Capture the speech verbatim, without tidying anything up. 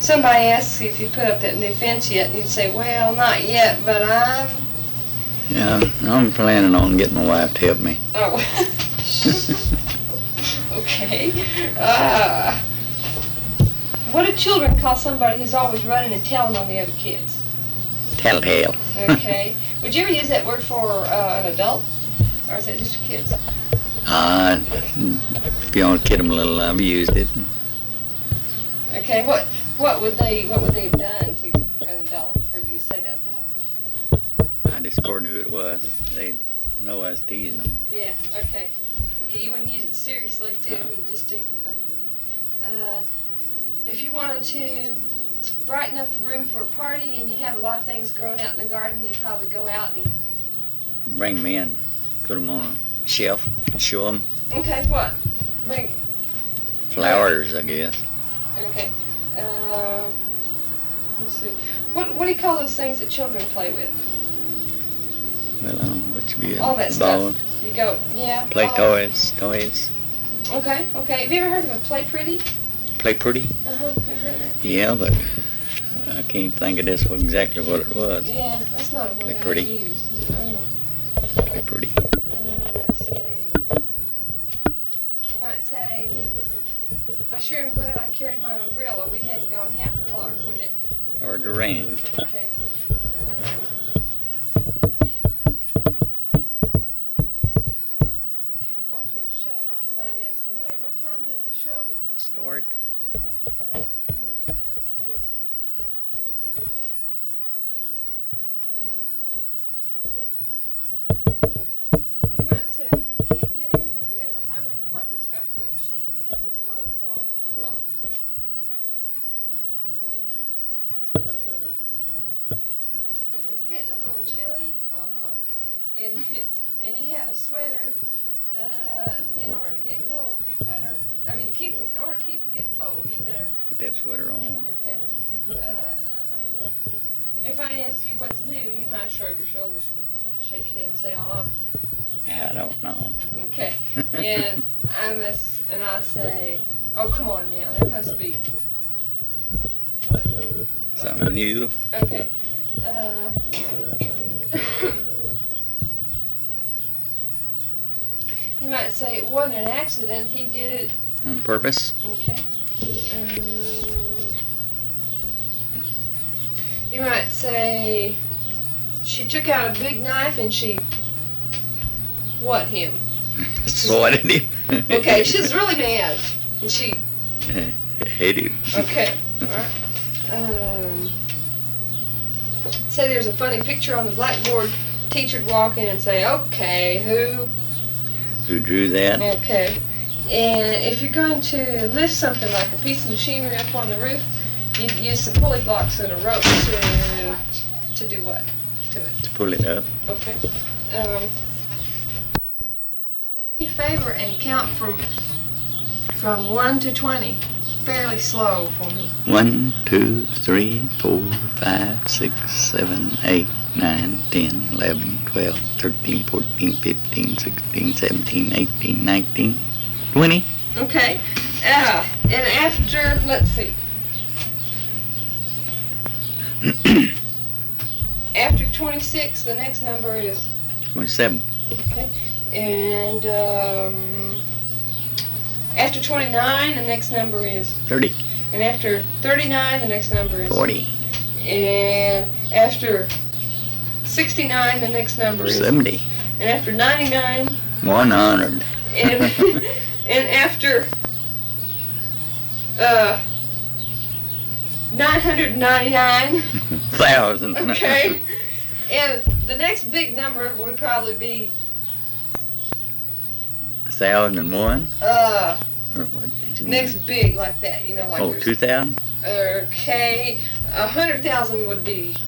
somebody asks you if you put up that new fence yet, and you'd say, well, not yet, but I'm... Yeah, I'm planning on getting my wife to help me. Oh. Okay. Uh, what do children call somebody who's always running and telling on the other kids? Telltale. Okay. Would you ever use that word for uh, an adult? Or is that just for kids? Uh, if you want to kid them a little, I've used it. Okay. What what would they what would they have done to an adult for you to say that about? I just according to who it was. They know I was teasing them. Yeah. Okay. Okay. You wouldn't use it seriously, too. No. You just do. Uh, if you wanted to brighten up the room for a party and you have a lot of things growing out in the garden, you'd probably go out and... Bring them in, put them on a shelf, show them. Okay, what? Bring... Flowers, I guess. Okay. Uh, let's see. What What do you call those things that children play with? Well, uh, what you be? All that Balls. stuff. You go, yeah. Play ball. toys, toys. Okay, okay. Have you ever heard of a Play Pretty? Play pretty. Uh-huh, have you heard of that? Yeah, but I can't think of this one exactly what it was. Yeah, that's not a word Play I pretty. use. I Play pretty. Uh, let's see. You might say, I sure am glad I carried my umbrella. We hadn't gone half a block when it... Or the rain. Okay. Uh, let's see. If you were going to a show, you might ask somebody, what time does the show Start. Okay. Uh, let's see. Hmm. You might say, you can't get in through there. The highway department's got their machines in and the road's all Block. okay. Uh, if it's getting a little chilly, uh-huh, and, and you have a sweater, uh, in order to get cold, you better, I mean, to keep, in order to keep from getting cold, you better, Put that sweater on. okay. Uh, if I ask you what's new, you might shrug your shoulders and shake your head and say, oh, I don't know. okay. And I must, and I say, oh, come on now, there must be, what? Something new. Okay. Uh, you might say it wasn't an accident, he did it. On purpose. Okay. Um, you might say she took out a big knife and she what him? Swatted him. Okay, she's really mad. And she Hate him. okay. Alright. Um say there's a funny picture on the blackboard, teacher'd walk in and say, okay, who Who drew that? Okay. And if you're going to lift something like a piece of machinery up on the roof, you use some pulley blocks and a rope to to do what to it? To pull it up. Okay. Um, do me a favor and count from from one to twenty, fairly slow for me. One, two, three, four, five, six, seven, eight, nine, ten, eleven, twelve, thirteen, fourteen, fifteen, sixteen, seventeen, eighteen, nineteen, twenty. Okay. Uh, and after, let's see. After twenty-six, the next number is, twenty-seven. okay, and um, after twenty-nine, the next number is, thirty. and after thirty-nine, the next number is, forty. and after sixty-nine, the next number is, seventy. and after ninety-nine, one hundred. and and after uh, nine hundred ninety-nine, Thousand. okay, and the next big number would probably be A thousand and one? uh, Or what did you next mean? big like that, you know, like Oh, there's- two thousand? okay, a hundred thousand would be